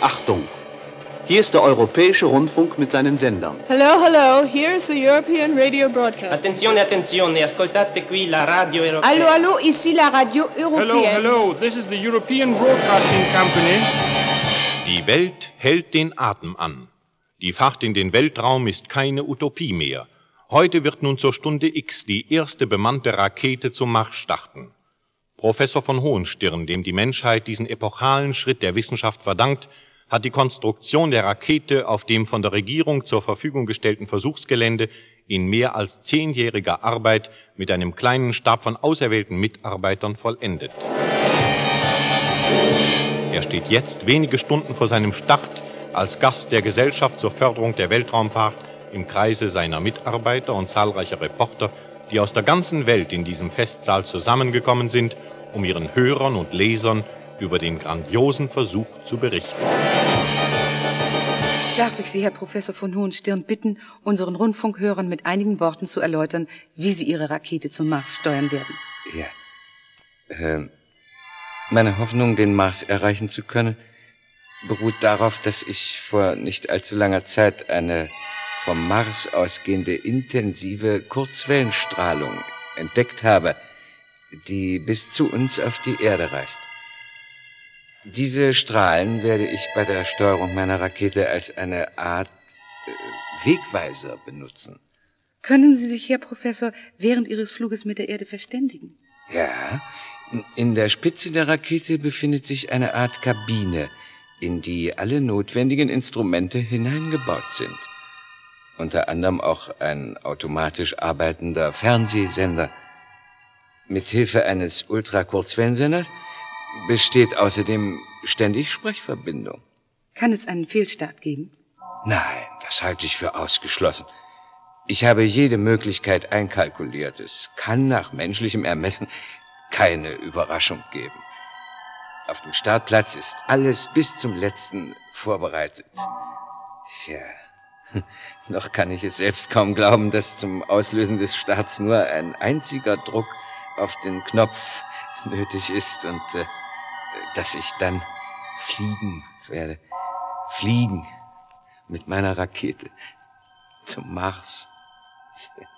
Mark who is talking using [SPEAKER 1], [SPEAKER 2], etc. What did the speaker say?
[SPEAKER 1] Achtung! Hier ist der Europäische Rundfunk mit seinen Sendern.
[SPEAKER 2] Hello, hello, here is the European Radio Broadcast.
[SPEAKER 3] Attenzione, attenzione, ascoltate qui la radio europea.
[SPEAKER 4] Allô, allô, ici la radio européenne.
[SPEAKER 5] Hello, this is the European Broadcasting Company.
[SPEAKER 6] Die Welt hält den Atem an. Die Fahrt in den Weltraum ist keine Utopie mehr. Heute wird nun zur Stunde X die erste bemannte Rakete zum Mars starten. Professor von Hohenstirn, dem die Menschheit diesen epochalen Schritt der Wissenschaft verdankt, hat die Konstruktion der Rakete auf dem von der Regierung zur Verfügung gestellten Versuchsgelände in mehr als 10-jähriger Arbeit mit einem kleinen Stab von auserwählten Mitarbeitern vollendet. Er steht jetzt wenige Stunden vor seinem Start als Gast der Gesellschaft zur Förderung der Weltraumfahrt im Kreise seiner Mitarbeiter und zahlreicher Reporter, die aus der ganzen Welt in diesem Festsaal zusammengekommen sind, um ihren Hörern und Lesern über den grandiosen Versuch zu berichten.
[SPEAKER 7] Darf ich Sie, Herr Professor von Hohenstirn, bitten, unseren Rundfunkhörern mit einigen Worten zu erläutern, wie Sie Ihre Rakete zum Mars steuern werden?
[SPEAKER 8] Ja. Meine Hoffnung, den Mars erreichen zu können, beruht darauf, dass ich vor nicht allzu langer Zeit eine vom Mars ausgehende intensive Kurzwellenstrahlung entdeckt habe, die bis zu uns auf die Erde reicht. Diese Strahlen werde ich bei der Steuerung meiner Rakete als eine Art Wegweiser benutzen.
[SPEAKER 7] Können Sie sich, Herr Professor, während Ihres Fluges mit der Erde verständigen?
[SPEAKER 8] Ja, in der Spitze der Rakete befindet sich eine Art Kabine, in die alle notwendigen Instrumente hineingebaut sind. Unter anderem auch ein automatisch arbeitender Fernsehsender. Mithilfe eines Ultrakurzwellensenders besteht außerdem ständig Sprechverbindung.
[SPEAKER 7] Kann es einen Fehlstart geben?
[SPEAKER 8] Nein, das halte ich für ausgeschlossen. Ich habe jede Möglichkeit einkalkuliert. Es kann nach menschlichem Ermessen keine Überraschung geben. Auf dem Startplatz ist alles bis zum Letzten vorbereitet. Tja, noch kann ich es selbst kaum glauben, dass zum Auslösen des Starts nur ein einziger Druck auf den Knopf nötig ist und dass ich dann fliegen werde. Fliegen mit meiner Rakete zum Mars. Tja.